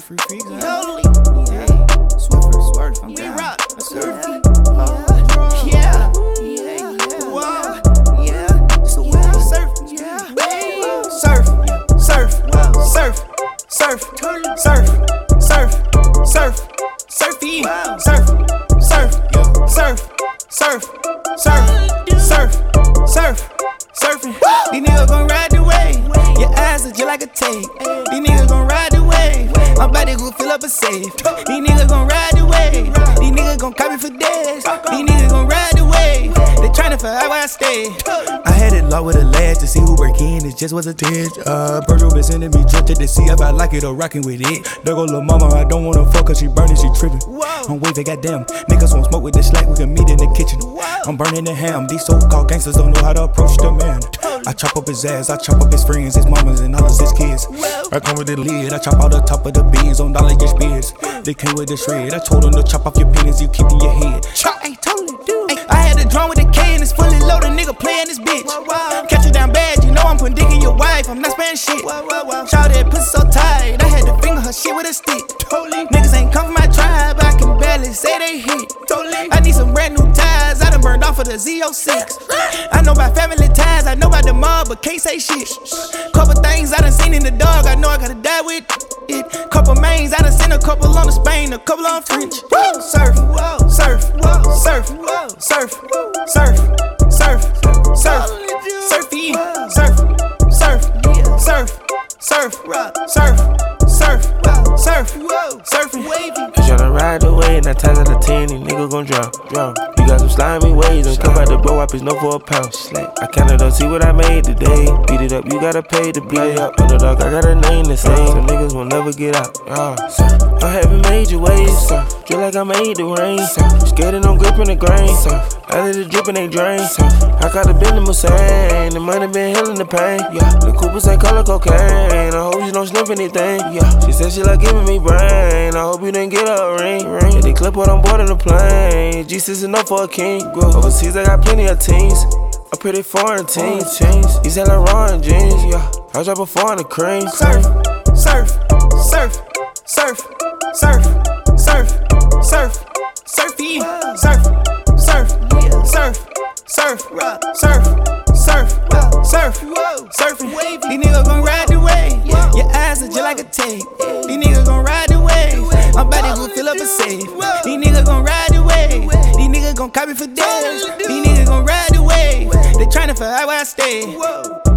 free freaks. Totally. Yeah. Swerve. I'm down. Rock. Surfy. Yeah. Wow. Yeah. So surf. Yeah. Surf. Surfy. Surfing. These niggas gon' ride the wave. Your eyes are just like a tape. These niggas gon' ride the wave. My body gon' fill up a safe. These niggas gon' ride the wave. These niggas gon' copy for days. These niggas gon' ride the wave. They tryna find where I stay. I had it locked with a lad to see who break in. It just was a test. Virgil been sending me drifted to see if I like it or rockin' with it. There go lil' mama, I don't wanna fuck cause she burning, she trippin'. I'm waving, goddamn. Niggas won't smoke with the slack, we can meet in the kitchen. I'm burning the ham. These so-called gangsters don't know how to approach the man. I chop up his ass, I chop up his friends, his mamas, and all of his kids. I come with the lid, I chop out the top of the beans on dollar get spears. They came with the shred, I told them to chop off your penis, you keep in your head. I totally do. I had a drum with a K and it's fully loaded, nigga playing this bitch. Catch you down bad, you know I'm putting dick in your wife, I'm not sparing shit. Shout that pussy so tight, I had to finger her shit with a stick. Niggas ain't come from my tribe, I can barely say they hit. I need some brand new ties, I done burned off of the Z06. I know about family ties, I know about the mob, but can't say shit. Couple things I done seen in the dog, I know I gotta die with it. Couple mains, I done seen a couple on the Spain, a couple on French. Surf. Surfing. I tryna ride the wave, 9 times out of 10, these niggas gon' drop. You got some slimy ways, and come out the blow up, it's no for a pound. I counted up, see what I made today. Beat it up, you gotta pay to play up. Underdog, I got a name to say, so niggas will never get out. I haven't made your ways, feel like I made the rain. Scared and I'm gripping the grain. I let it drip and they drain. I got a bend in Hussein, the money been healing the pain. The Coopers ain't color cocaine, I hope you don't sniff anything. She said she like giving me brain, I hope you didn't get her a ring. Yeah, they clip what I'm boarding the plane, G6 is enough for a king. Overseas I got plenty of teams, a pretty foreign teams. These hella raw jeans, I drop a 4 in the cream. Surfing. These niggas gon' ride the wave. Your eyes are just like a tape. These niggas gon' ride the wave. My body gon' fill up a safe. These niggas gon' ride the wave. These niggas gon' copy for days. These niggas gon' ride the wave. They tryna find out where I stay.